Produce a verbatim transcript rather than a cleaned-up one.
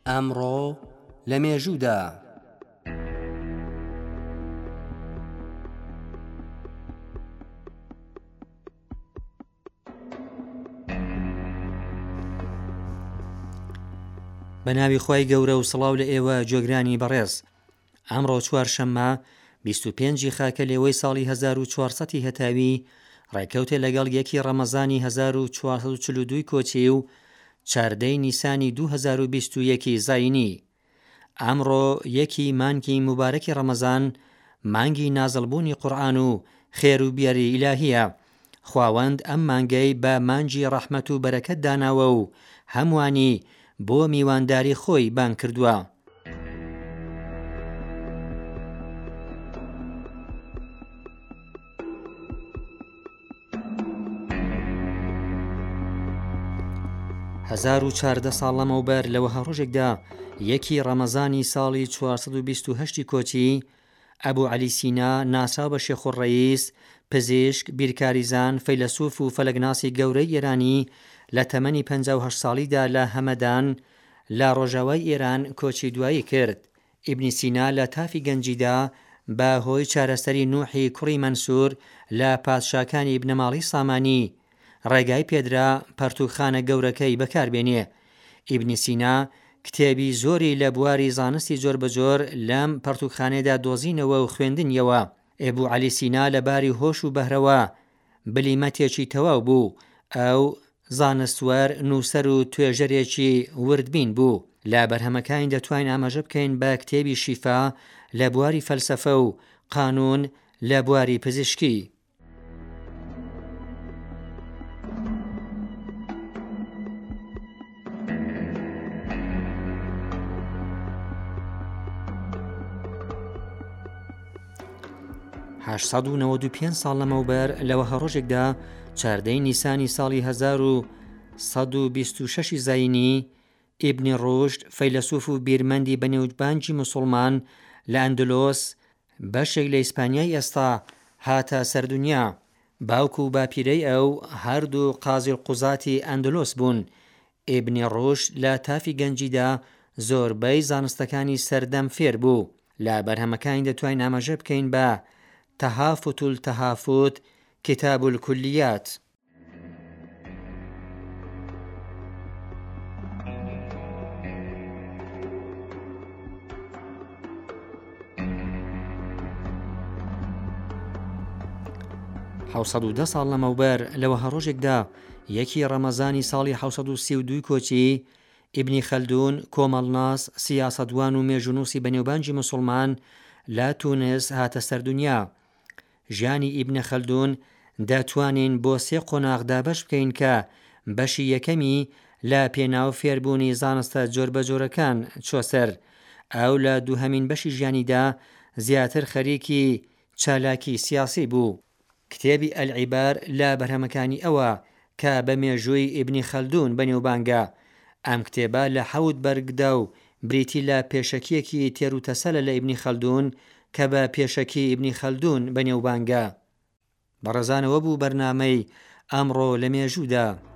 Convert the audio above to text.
ئەمڕۆ لە مێژوودا بە ناوی خۆی گەورە و سڵاو لە ئێوە جۆگرانی بەڕێز. ئەمڕۆ چوارشەممە بیست و پێنجی خاکە لێوەی ساڵی هەزار و چوارسەدی هەتاوی ڕێکەوتێ لەگەڵ یەکی ڕەمەزانی هەزار و چوارسەد و چل و دوو کۆچی و چاردەی نیسانی دوو هەزار و بیست و یەکی زاینی. ئەمڕۆ یەکی مانگی مبارەکی ڕەمەزان، مانگی نازڵبوونی قورئان و خێر و بیاری ئیلاهیە. خواوەند ئەم مانگەی بە مانگی ڕەحمەت و بەرەکەت داناوە و هەمووانی بۆ میوانداری خۆی بان کردووە. هەزار و چاردە ساڵ لەمەوبەر لەوەها ڕۆژێکدا یەکی ڕەمەزانی ساڵی چوارسەد و بیست و هەشتی کۆچی، ئەبوو عەلی سینا ناسراو بە شێخوڕەئیس، پزیشک، بیرکاریزان، فەیلسوف و فەلەکناسی گەورەی ئێرانی لە تەمەنی پەنجا و هەشت ساڵیدا لە هەمەدان لە ڕۆژاوای ئێران کۆچی دوایی کرد. ئیبنی سینا لە تافی گەنجیدا بە هۆی چارەسەری نوحی کوڕی مەنسوور لە پادشاکانی بنەماڵی سامانی ڕێگای پێدرا پەرتوخانە گەورەکەی بەکاربێنێ. ئیبنی سینا کتێبی زۆری لە بواری زانستی جۆر بەجۆر لەم پەرتوخانەدا دۆزینەوە و خوێندنیەوە. ئەبوو عەلی سینا لەباری هۆش و بەهرەوە بلیمەتێکی تەواو بوو. ئەو زانستوەر، نووسەر و توێژەرێکی وردبین بوو. لە بەرهەمەکانی دەتوانین ئاماژە بکەین بە کتێبی شیفا لە بواری فەلسەفە و قانون لە بواری پزیشکی. هەشت سەد و نەوەت و پێنج ساڵ لەمەوبەر لەوەها ڕۆژێکدا چاردەی نیسانی ساڵی هەزار و سەد و بیست و شەشی زاینی، ئیبنی ڕوشد فەیلسوف و بیرمەندی بەنێوجبانگی موسڵمان لە ئەندلۆس بەشێک لە ئیسپانیای ئێستا هاتە سەردونیا. باوکو و باپیرەی ئەو هەردوو قازی القوزاتی ئەندلۆس بوون. ئیبنی ڕوشد لە تافی گەنجیدا زۆربەی زانستەکانی سەردەم فێر بوو. لە بەرهەمەکانی دەتوانین ئاماژە بکەین بە تەهافوت التەهافوت، کتاب الکلیات. حەوت سەد و دە ساڵ لەمەوبەر لەوەها ڕۆژێکدا یەکی ڕەمەزانی ساڵی حەوت سەد و سی و دوو کۆچی، ئیبنی خەلدون کۆمەڵناس، سیاسەتوان و مێژوونووسی بەنێوبانگی موسڵمان لە تونس هاتە سەردونیا. ژیانی ئیبنە خەلدون دەتوانین بۆ سێ قۆناغ دابەش بکەین کە بەشی یەکەمی لە پێناو فێربوونی زانستە جۆربەجۆرەکان چۆسەر. ئەو لە دووهەمین بەشی ژیانیدا زیاتر خەریکی چالاکی سیاسی بوو. کتێبی ئەلعیبار لە بەرهەمەکانی ئەوە کە بە مێژووی ئیبنی خەلدون بەنێوبانگە. ئەم کتێبە لە حەوت بەرگدا و بریتی لە پێشەکیەکی تێروتەسەلە لە ئیبنی خەلدون کە بە پێشەکی ئیبنی خەلدون بەنێوبانگە. بەڕێزانەوە بوو بەرنامەی ئەمڕۆ لە مێژوودا.